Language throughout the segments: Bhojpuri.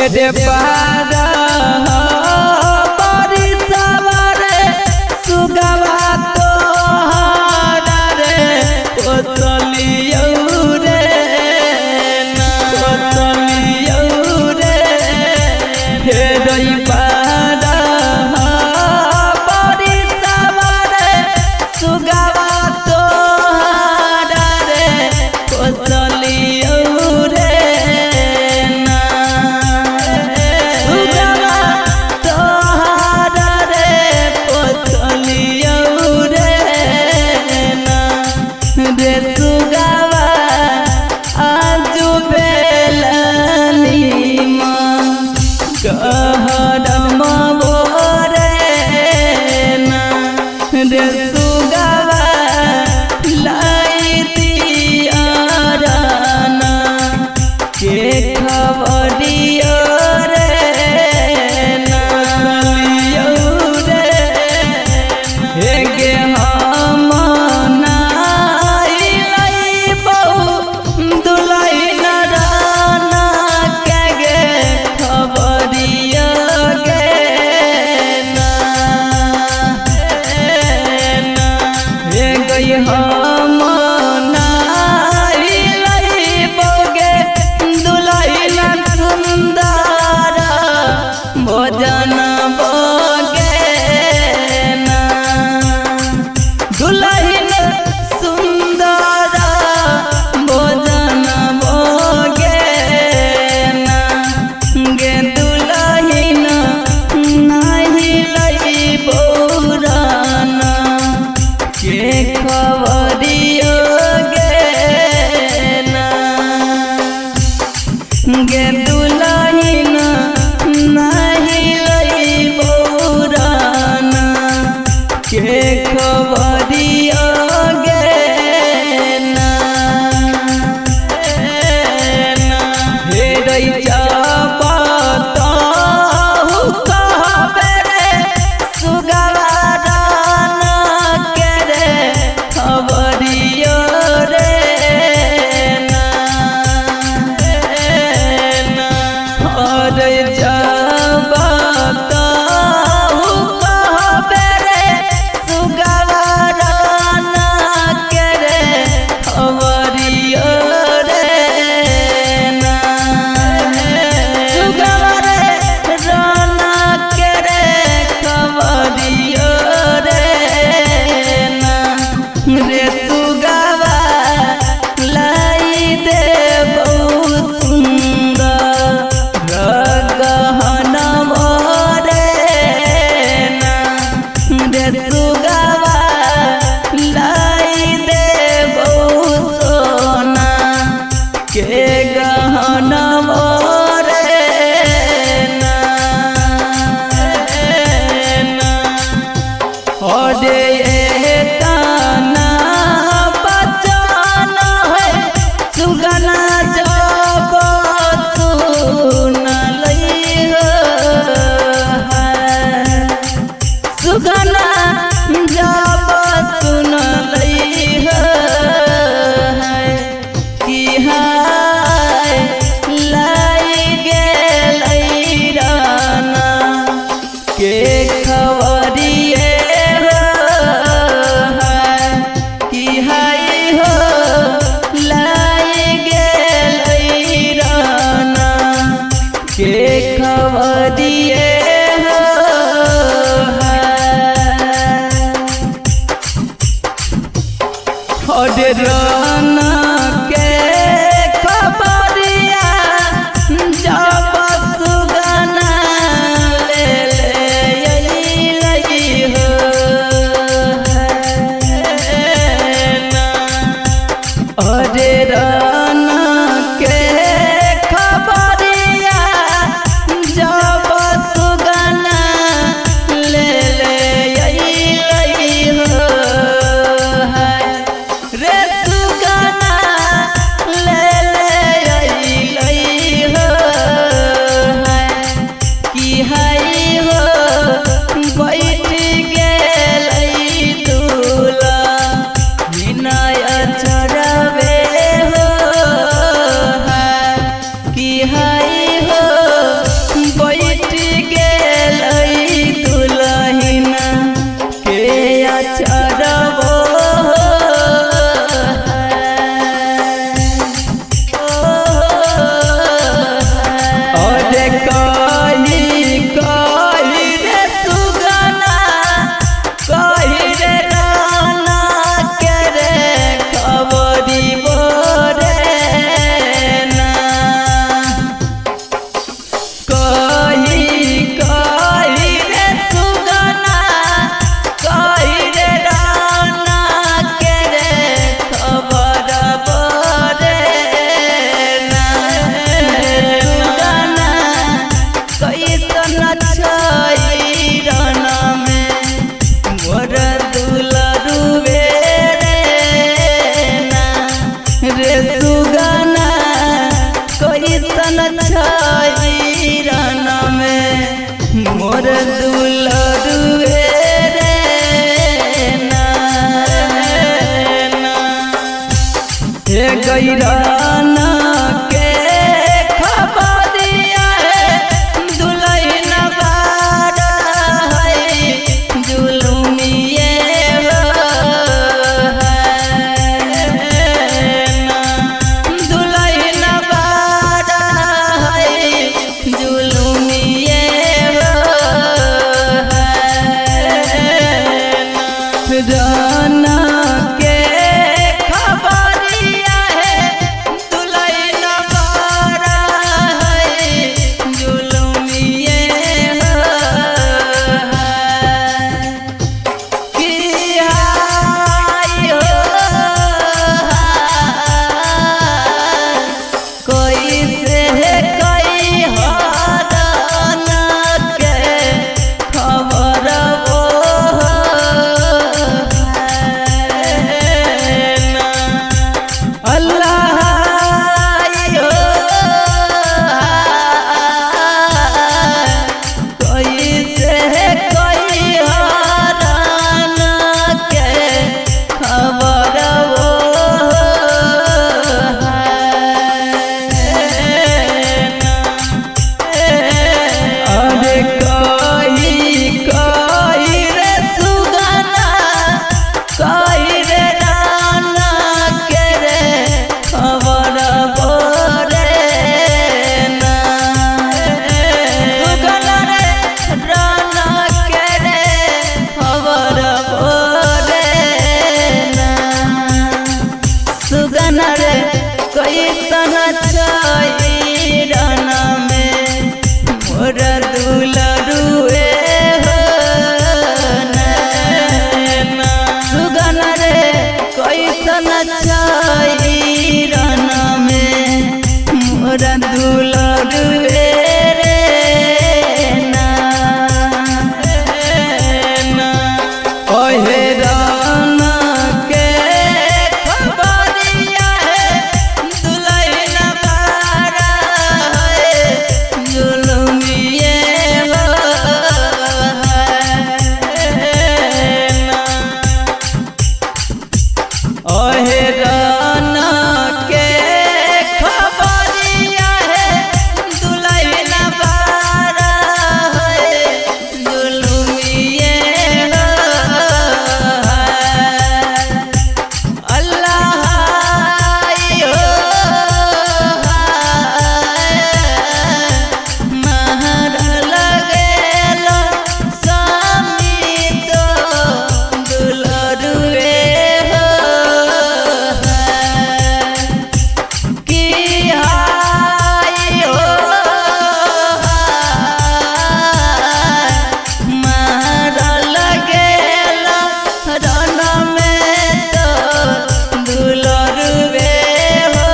रे पारा बारी सवारे सुगवा तोहरा रे कोसलियो रे ना कोसलियो रे हे रही पारा बारी सवारे सुगवा तोहरा रे कोसलियो रे गे दुल्हन नहीं लई बौराना के खबरिया गे ना हे रही जाबता कहबे रे सुगवाराना के रे खबरिया रे राना के खबरिया जब सुगना ले लई हो अरे राना के खबरिया जब सुगना ले लई हो रे सुगना मोर दुलरुए रे ना हे गैराना के खबरिया है दुल्हन बारा है जुलुमिए हो है ना दुल्हन बारा है जुलुमिए हो है राना के खबरिया है दुल्हन बारा है जुलुमिए हो कि हाय हो कोई से कोई हराना के खबर वो अल्लाह हो कोई से कोई हराना के खबर वो अरे कोई रे सुगना कोई रे राना के रे खबर बोरे ना सुगना रे राना के रे खबर बोरे ना सुगना रे कैसन राना में मोर दुलरुए हो ना सुगना रे कैसन राना में मोर दुलरुए रे ना ओहे राना के खबरिया है दुल्हन बारा है जुलुमिए हो है ना ओहे राना के खबरिया है दुल्हन बारा है जुलुमिए हो अल्लाह हो महर लगेल स्वामी तो दुलरुए हो कि हाय हो महर लगेल रन में तो दुलरुए हो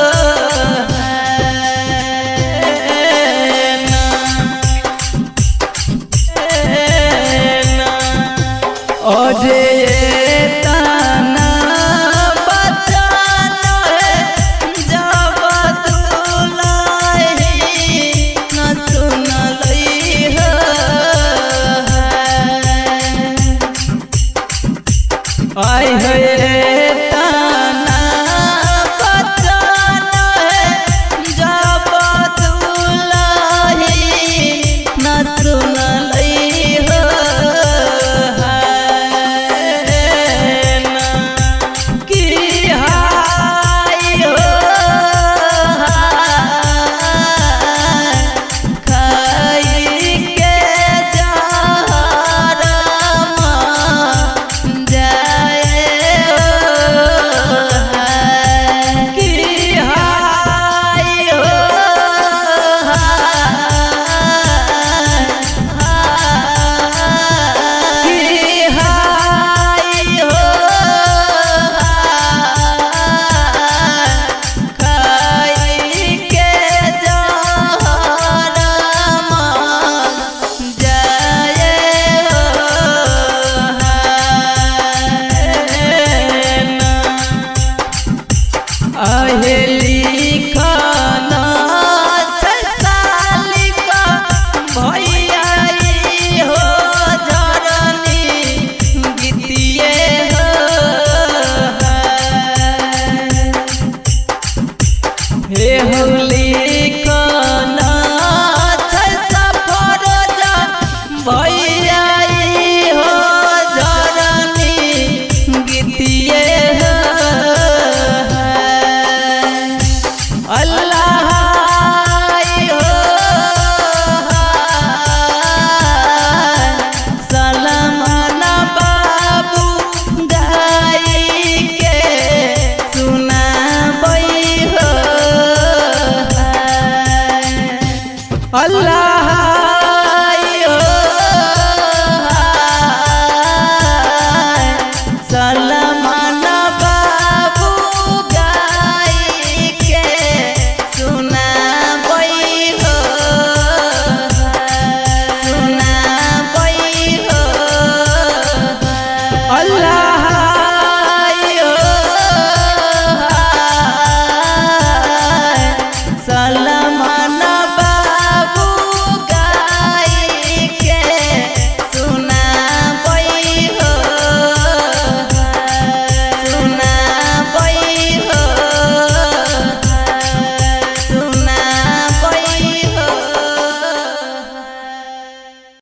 अजे ताना बचाना है जब दुल्हन न सुनलई हो आय है ताना बचाना है जब दुल्हन न सुनलई हो कि हाय हो खाई के जहर जाए हो कि हाय हो आहे